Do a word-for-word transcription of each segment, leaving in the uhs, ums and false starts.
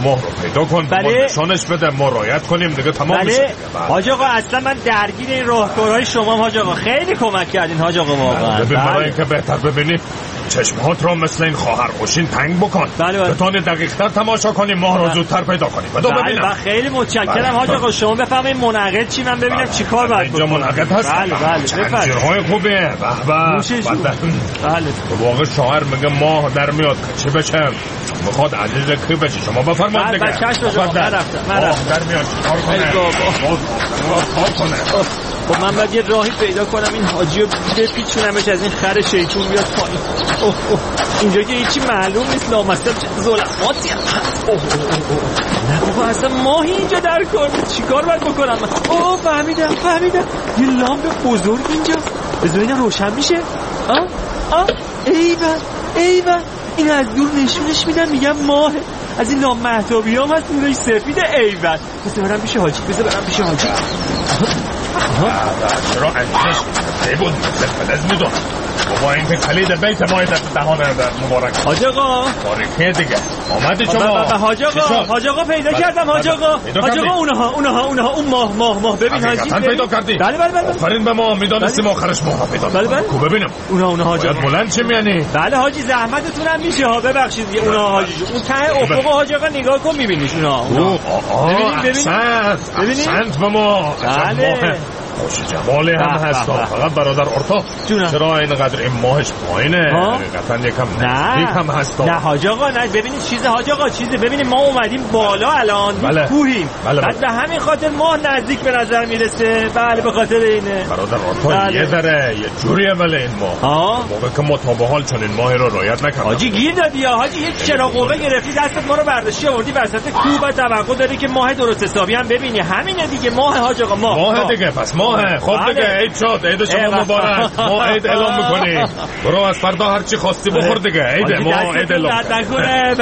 ماه رو پیدا کن. بله. نشانش بده، ما رعایت کنیم دیگه، تمام بله. میشه. حاج آقا اصلا من درگیر این راهکارهای شما حاج آقا، خیلی کمک کردین حاج آقا واقعا. ببین برای اینکه بهتر ببینی چشمهات رو مثل این خواهر خوشین تنگ بکن. بله بله. بتونی دقیق تر تماشا کنیم، ماه رو زودتر پیدا کنیم. بدو ببینم. بله خیلی متشکرم حاج آقا. شما بفهمین منعقد چی، من ببینم چیکار باید بکنم. اینجا منعقد هست. بله بله بفرمایید. چیرهای خوبه. به به. بله. واقعا شاعر میگه ماه در میاد چی بشه؟ میخواد عزیز کی بشه؟ شما بفرمایید دیگه. بله چشم شما. من رفتم. من رفتم. در میاد چیکار کنه؟ کار کنه. خب من باید یه راهی پیدا کنم این حاجی رو بپیچونمش از این خر شیطون بیاد پایین. اوه اوه اینجا که هیچی معلوم نیست، لامصب چه ظلماتی هست. اوه نه بابا اصلا ماهی اینجا در کار، چیکار باید بکنم؟ اوه فهمیدم فهمیدم یه لامپ بزرگ اینجا، بذار اینم روشن میشه. آه آه ایول ایول این از دور نشونش میدن، میگم ماه از این لام مهتابی هم هست، نورش سفیده. ایول بذار برم پیش حاجی، بذار برم پیش حاجی. چرا انجش ای بود فلز میدون بابا این که کلید بیت مای در دهانه مبارک حاج آقا باریکه دیگه آمدی شما. حاج آقا حاج آقا پیدا کردم حاج آقا. حاج آقا اونها اونها اونها اون ماه ماه ماه ببین حاجی پیدا کردی. بله بله بله آفرین به ما، میدونستیم آخرش ماه پیدا. بله بله کو ببینم اونها اونها حاج آقا بلند چه میانی؟ بله حاجی زحمتتون هم میشه ها، ببخشید اونها حاجی اون ته افق حاج آقا نگاه کن میبینیش اونها. ببینید ببینید ببینید سنت به ما. بله خوش جمالی هم هست. فقط برادر ارتا چرا اینقدر این ماهش پایینه؟ حقیقتا یکم نزدیک هم هست. نه حاج آقا نه ببینید چیز حاج آقا چیزه، ببینید ما اومدیم بالا الان بله. کوهیم بله بعد به همین خاطر ماه نزدیک به نظر میرسه. بله به خاطر اینه برادر ارتا. بله. یه ذره یه جوریه ولی این ماه موقع که ما تا به حال چون این ماه رو رعایت نکردیم. حاجی گیر دادی یا حاجی یک چراغ قوه گرفتی دستت ما رو برداشتی آوردی وسط کوه و توقع داری که ماه درست حسابی هم ببینی. همینه دیگه ماه حاج آقا. ماه ماه دیگه پس ماه. خب دیگه عید شد، عید شما مبارک. ما عید اعلام میکنیم. برو از فردا هر چی خواستی بخور دیگه. عید ما عید اعلام نکنه.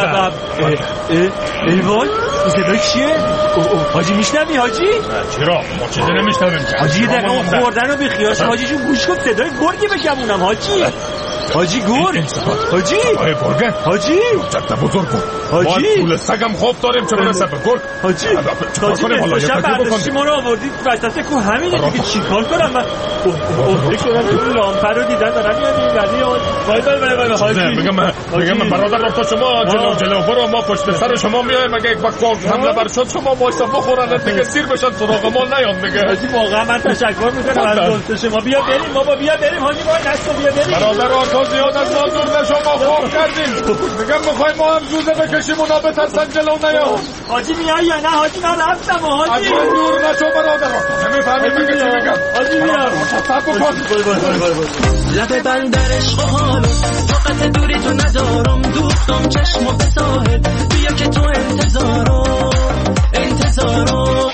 ای وای این صدا چیه؟ حاجی میشنوی حاجی؟ چرا ما چیزی نمیشنویم که حاجی دقیقا اون خوردن رو بیخیاش. حاجی جون گوش کن صدای گرگی بشمونم حاجی. حاجی گرگ حاجی آقای گرگه حاجی جد بزرگ کن حاجی پول سگم خوب داریم چه برسه به گرگ. حاجی حاجی نصف برداشتی ما رو آوردید وسط کو. همینه دیگه چیکار کنم من؟ اوه دیگه این لامپ رو دیدن دارم میاد این ولی وای وای وای حاجی میگم میگم برادر رفت شما جلو جلو برو ما پشت سر شما میایم. مگه یک وقت گرگ حمله بر شد شما وایسا بخورن دیگه سیر بشن سراغ ما نیاد دیگه. حاجی واقعا من تشکر میکنم از دوست شما. بیا بریم بابا بیا بریم حاجی ما دستو بیا بریم. برادر تو زیاد از ما دور نشو، ما خوب کردیم. میگم میخوایم ما هم زوزه بکشیم اونا بترسن جلو نیام. حاجی میای یا نه حاجی؟ من رفتم حاجی. از من دور نشو برادر. نمیفهمی میگه چی میگم. حاجی میام. صبر کن. لب بندر عشق و حالو طاقت دوری تو ندارم. دوختم چشم و به ساحل بیا که تو انتظارم انتظارم.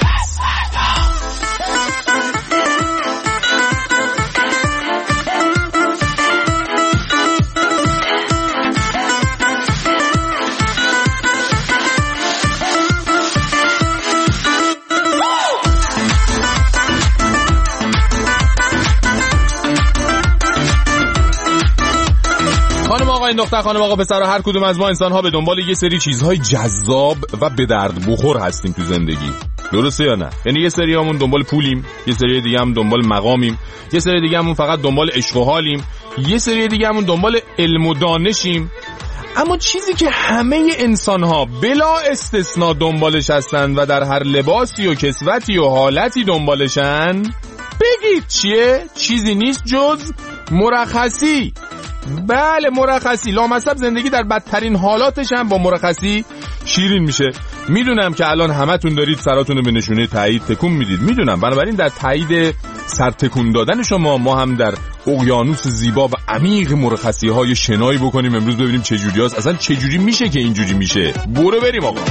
این دختر خانم آقا پسر هر کدوم از ما انسان ها به دنبال یه سری چیزهای جذاب و به درد بخور هستیم تو زندگی. درسته یا نه؟ یعنی یه سری همون دنبال پولیم، یه سری دیگه هم دنبال مقامیم، یه سری دیگه همون فقط دنبال عشق و حالیم، یه سری دیگه همون دنبال علم و دانشیم. اما چیزی که همه انسان ها بلا استثناء دنبالش هستن و در هر لباسی و کسوتی و حالتی دنبالشن، بگید چیه؟ چیزی نیست جز مرخصی. بله مرخصی. لامصب زندگی در بدترین حالاتش هم با مرخصی شیرین میشه. میدونم که الان همتون دارید سراتون رو به نشونه تایید تکون میدید، میدونم. بنابراین در تایید سر تکون دادن شما ما هم در اقیانوس زیبا و عمیق مرخصی های شنایی بکنیم امروز، ببینیم چه جوری هست، اصلا چه جوری میشه که اینجوری میشه. برو بریم آقا.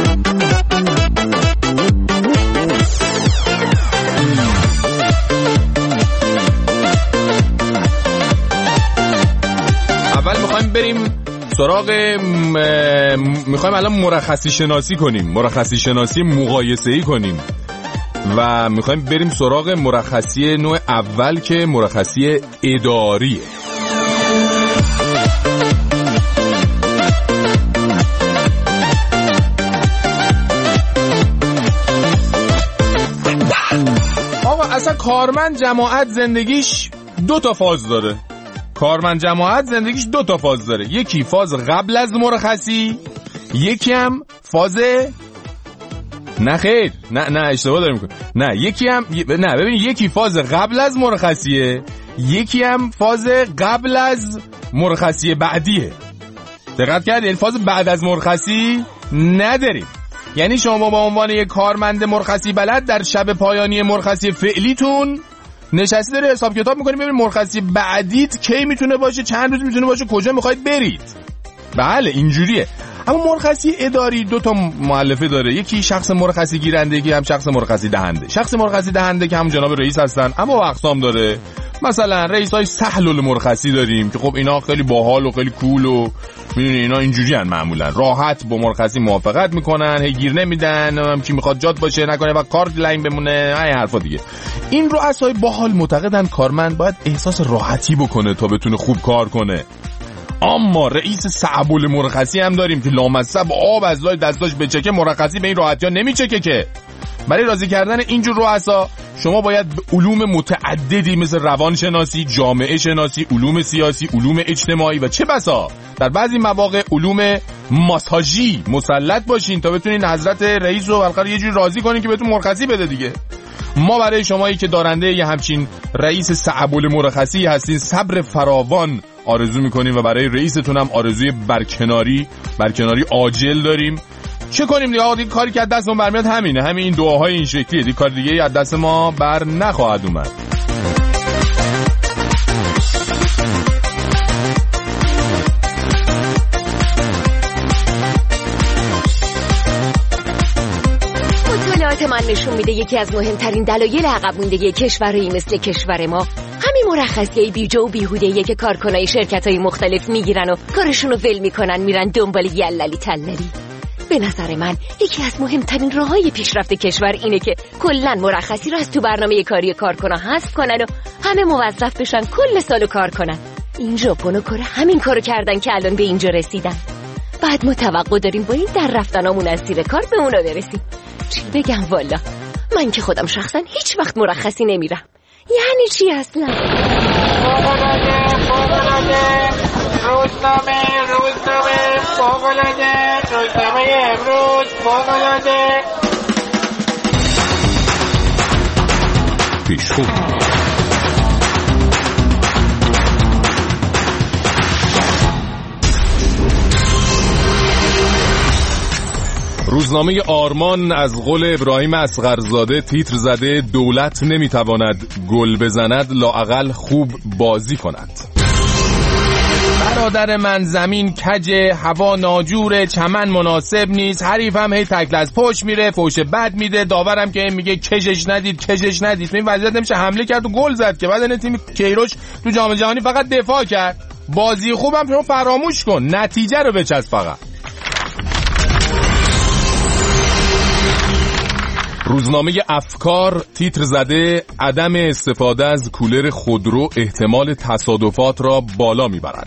اول میخوایم بریم سراغ میخوایم الان مرخصی شناسی کنیم، مرخصی شناسی مقایسه‌ای کنیم و میخوایم بریم سراغ مرخصی نوع اول که مرخصی اداریه. مثلا کارمند جماعت زندگیش دو تا فاز داره. کارمند جماعت زندگیش دو تا فاز داره. یکی فاز قبل از مرخصی، یکی هم فاز نه خیر نه نه اشتباه داریم میکنم. نه یکی هم نه ببین یکی فاز قبل از مرخصیه، یکی هم فاز قبل از مرخصی بعدیه. دقت کردین؟ فاز بعد از مرخصی نداریم. یعنی شما با عنوان یک کارمند مرخصی بلد در شب پایانی مرخصی فعلیتون نشستی داره حساب کتاب میکنی ببین مرخصی بعدیت کی میتونه باشه، چند روز میتونه باشه، کجا میخواید برید. بله اینجوریه. اما مرخصی اداری دو تا مؤلفه داره. یکی شخص مرخصی گیرنده، یکی هم شخص مرخصی دهنده. شخص مرخصی دهنده که هم جناب رئیس هستن اما اقسام داره. مثلا رئیس های سهل المرخصی داریم که خب اینا خیلی باحال و خیلی کول و میدونی اینا اینجوری ان، معمولا راحت با مرخصی موافقت میکنن، هی گیر نمیدن، کی میخواد جات باشه نکنه و کارت لاین بمونه، این حرفا دیگه. این رؤسای باحال معتقدن کارمند باید احساس راحتی بکنه تا بتونه خوب کار کنه. اما رئیس صعب المرخصی هم داریم که لامصب آب از لای دستاش بچکه، مرخصی به این راحتی ها نمیچکه که. برای راضی کردن اینجور رؤسا شما باید علوم متعددی مثل روانشناسی، جامعه شناسی، علوم سیاسی، علوم اجتماعی و چه بسا در بعضی مواقع علوم ماساژی مسلط باشین تا بتونین حضرت رئیس رو بالاخره یه جوری راضی کنین که بهتون مرخصی بده دیگه. ما برای شمایی که دارنده یه همچین رئیس صعب المرخصی هستین صبر فراوان آرزو میکنیم و برای رئیستون هم آرزوی برکناری برکناری عاجل داریم. چه کنیم دیگه؟ آقا کاری که از دستمون برمیاد همینه، همین این دعاهای این شکلیه دیگه، کار دیگه از دست ما بر نخواهد اومد. مطالعات من نشون میده یکی از مهمترین دلایل عقب موندگی کشورهایی مثل کشور ما همین مرخصیای بیجا و بیهوده‌ایه که کارکنای شرکت‌های مختلف میگیرن و کارشون رو ول میکنن میرن دنبال یللی تللی. به نظر من یکی از مهمترین راههای پیشرفت کشور اینه که کلاً مرخصی رو از تو برنامه کاری کارکنان حذف کنن و همه موظف بشن کل سالو کار کنن. این ژاپن و کره همین کارو کردن که الان به اینجا رسیدن. بعد ما توقع داریم با این در رفتنامون از زیر کار به اونا برسیم. چی بگم والا، من که خودم شخصا هیچ وقت مرخصی نمیرم. یعنی چی اصلا؟ روزنامه روزنامه فوق‌العاده روزنامه امروز فوق‌العاده پیشخو روزنامه آرمان از قول ابراهیم اصغرزاده تیتر زده دولت نمیتواند گل بزند لااقل خوب بازی کند. برادر من زمین کجه، هوا ناجوره، چمن مناسب نیست، حریفم هی تکل از پشت میره، فوش بد میده، داورم که میگه کشش ندید کشش ندید. تو این وضعیت نمیشه حمله کرد و گل زد که بعد این تیم کیروش تو جام جهانی فقط دفاع کرد. بازی خوبم شما فراموش کن، نتیجه رو بچسب فقط. روزنامه افکار تیتر زده عدم استفاده از کولر خودرو احتمال تصادفات را بالا میبرد.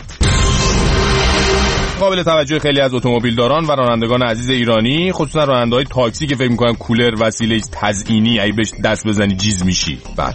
قابل توجه خیلی از اتومبیلداران و رانندگان عزیز ایرانی، خصوصا راننده‌های تاکسی که فکر می‌کنن کولر وسیله تزیینی، اگه بهش دست بزنی جیز میشی. بعد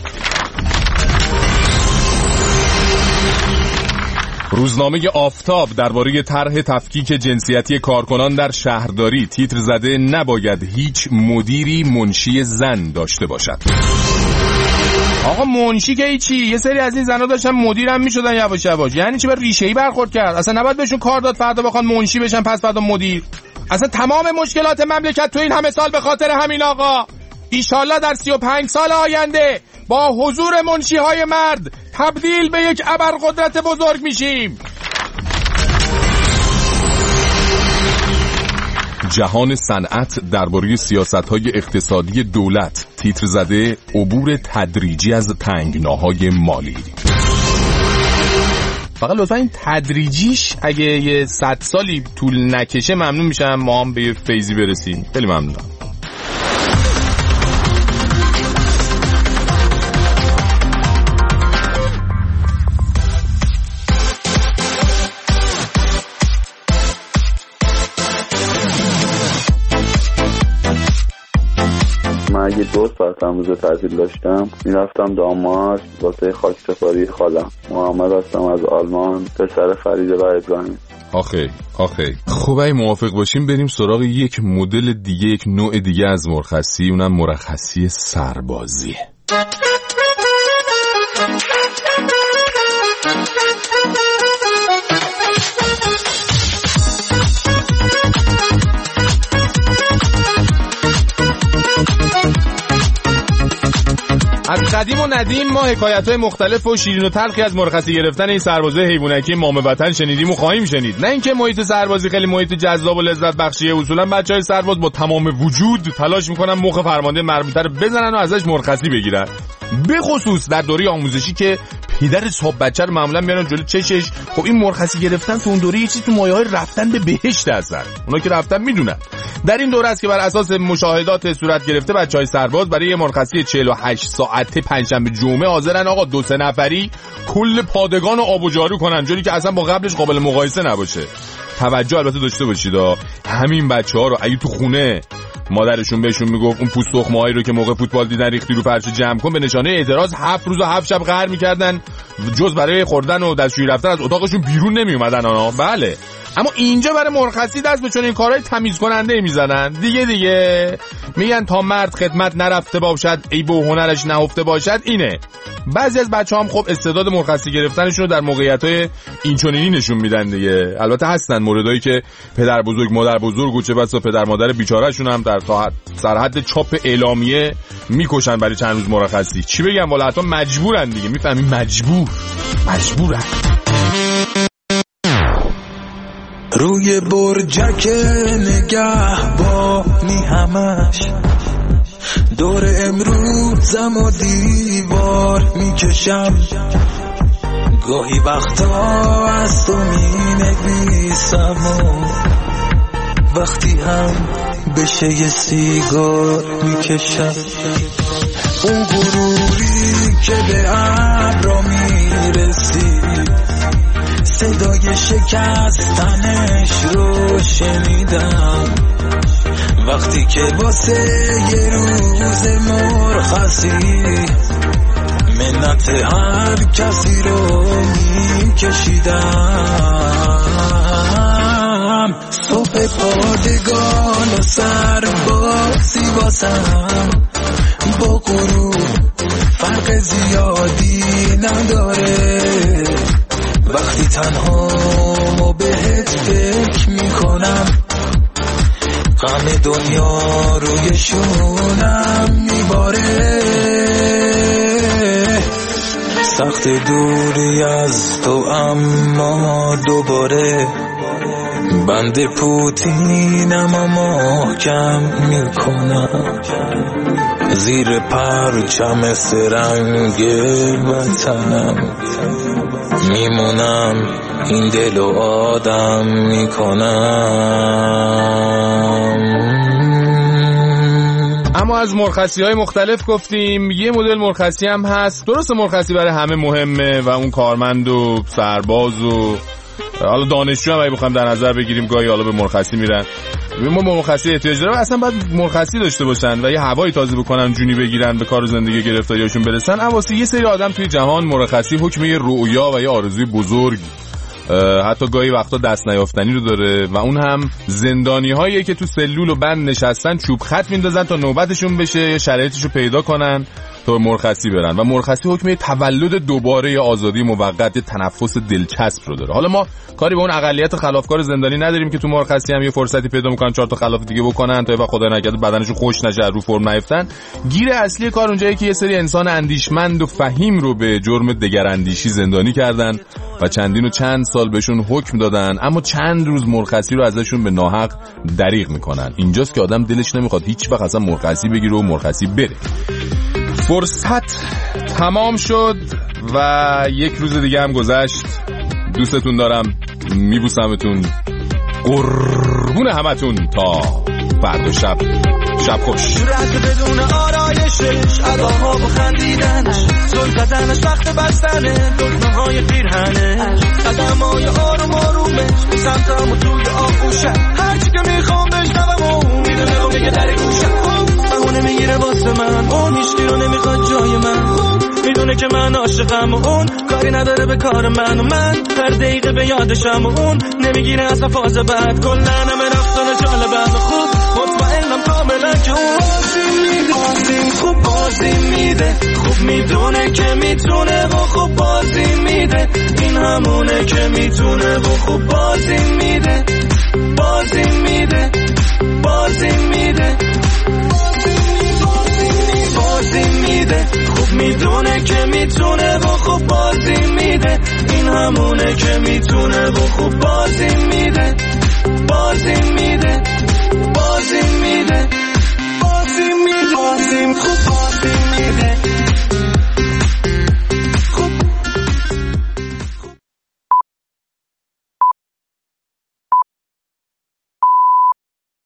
روزنامه آفتاب درباره طرح تفکیک جنسیتی کارکنان در شهرداری تیتر زده نباید هیچ مدیری منشی زن داشته باشد. آقا منشی که چی؟ یه سری از این زنا داشتن مدیرم میشدن یواش یواش. یعنی چی؟ بر ریشه‌ای برخورد کرد. اصلا نباید بهشون کار داد فردا بخوان منشی بشن پس فردا مدیر. اصلا تمام مشکلات مملکت تو این همه سال به خاطر همین آقا. ایشالله در سی و پنج سال آینده با حضور منشی‌های مرد تبدیل به یک ابرقدرت بزرگ میشیم. جهان صنعت درباره سیاست‌های اقتصادی دولت تیتر زده عبور تدریجی از تنگناهای مالی. فقط لطفا این تدریجیش اگه یه صد سالی طول نکشه ممنون میشم ما هم به یه فیضی برسیم. خیلی ممنونم. اگه دو ساعت هم روز تعطیل داشتم میرفتم داماد واسه خاک سپاری خالم. محمد هستم از آلمان، پسر فرید و ابراهیم. آخه آخه خب اگه موافق باشیم بریم سراغ یک مدل دیگه، یک نوع دیگه از مرخصی، اونم مرخصی سربازی. از قدیم و ندیم ما حکایت‌های مختلف و شیرین و تلخی از مرخصی گرفتن این سربازه حیوانکی مام وطن شنیدیم و خواهیم شنید. نه اینکه محیط سربازی خیلی محیط جذاب و لذت بخشیه، اصولا بچهای سرباز با تمام وجود تلاش میکنن مخ فرمانده مربوطه رو بزنن و ازش مرخصی بگیرن، به خصوص در دوره آموزشی که پدر صاحب بچه رو معمولا میارن جلو چشش. خب این مرخصی گرفتن تو اون دوره یه چیز تو مایه‌های رفتن به بهشت هستن، اونا که رفتن میدونن. در این دوره است که بر اساس مشاهدات صورت گرفته بچهای سرباز برای یه مرخصی چهل و هشت ساعته پنجشنبه جمعه حاضرن آقا دو سه نفری کل پادگان رو آب و جارو کنن، جوری که اصلا با قبلش قابل مقایسه نباشه. توجه البته داشته باشید همین بچه‌ها رو اگه تو خونه مادرشون بهشون میگفت اون پوست تخمه‌هایی رو که موقع فوتبال دیدن ریختی رو پرچه جمع کن، به نشانه اعتراض هفت روز و هفت شب قهر میکردن، جز برای خوردن و دستشویی رفتن از اتاقشون بیرون نمیومدن آنا. بله، اما اینجا برای مرخصی دست به چنین کارهای تمیز کننده میزنن دیگه دیگه. میگن تا مرد خدمت نرفته باشد ای به هنرش نهفته باشد. اینه بعضی از بچه‌ها هم خب استعداد مرخصی گرفتنشون رو در موقعیت‌های اینچنینی نشون میدن دیگه. البته هستن موردایی که پدر بزرگ مادر بزرگ و چه بسا پدر مادر بیچاره‌شون هم در سرحد چاپ اعلامیه میکشن برای چند روز مرخصی. چی بگم والا حتی مجبورن دیگه، میفهمی؟ مجبور مجبورن. روی برجک نگهبانی همش دور امروزم و دیوار میکشم، گاهی وقتا از تو می نویسم و وقتی هم بشه یه سیگار میکشم. اون غروری که به ابرا میرسی صدای شکستنش رو شنیدم، وقتی که واسه یه روز مرخصی منت هر کسی رو میکشیدم. صبح پادگان و سربازی واسم با غروب فرق زیادی نداره، وقتی تنها و بهت فکر میکنم غم دنیا روی شونم میباره. سخت دوری از تو اما دوباره بند پوتینم و محکم میکنم، زیر پرچم سرنگ وطنم میمونم، این دل و آدم میکنم. اما از مرخصی های مختلف گفتیم، یه مدل مرخصی هم هست. درست مرخصی برای همه مهمه و اون کارمند و سرباز و حالا دانشجو هم اگه بخوام در نظر بگیریم گاهی حالا به مرخصی میرن. ما مرخصی احتیاج داره و اصلا باید مرخصی داشته باشن و یه هوای تازه بکنن، جونی بگیرن، به کار و زندگی گرفتاریاشون برسن. اواسط یه سری آدم توی جهان مرخصی حکم یه رؤیا و یه آرزوی بزرگ، حتی گاهی وقتا دست نیافتنی رو داره و اون هم زندانی هایی که تو سلول و بند نشستن چوب خط میندازن تا نوبتشون بشه شرایطشو پیدا کنن تا مرخصی برن. و مرخصی حکم تولد دوباره آزادی موقت، تنفس دلچسب رو داره. حالا ما کاری به اون اقلیت خلافکار زندانی نداریم که تو مرخصی هم یه فرصتی پیدا میکنن چهار تا خلاف دیگه بکنن تا خدا نکرده بدنشون خوش نشه رو فرم نیفتن. گیر اصلی کار اونجاییه که یه سری انسان اندیشمند و فهیم رو به جرم دگراندیشی زندانی کردن و چندین و چند سال بهشون حکم دادن، اما چند روز مرخصی رو ازشون به ناحق دریغ میکنن. اینجاست که آدم دلش نمیخواد هیچ وقت اصلا مرخصی بگیره و مرخصی بره. فرصت تمام شد و یک روز دیگه هم گذشت. دوستتون دارم، میبوسمتون، قربون همتون تا فردا شب. شب خوش. صورت بدون آرایشش، علاها با خندیدنش، زل زدنش وقت بستنه، دلمه های پیرهنش، قدم های آروم آرومش، سمتم و توی آغوشم، هرچی که میخوام بشنوم و میدونه و بگه در گوشم، بهونه میگیره واسه من میدونه که من عاشقم و اون کاری نداره به کار من و من هر دقیقه به یادشم و اون نمیگیره اصلا فاز بعد کلن همه رفتن جالبم و خوب مطمئنم کاملا که اون بازی خوب بازی میده خوب میدونه که میتونه و خوب بازی میده این همونه که میتونه و خوب بازی میده بازی میده بازی میده بازی میده خوب میدونه که میتونه و خوب بازی میده این همونه که میتونه و خوب بازی میده بازی میده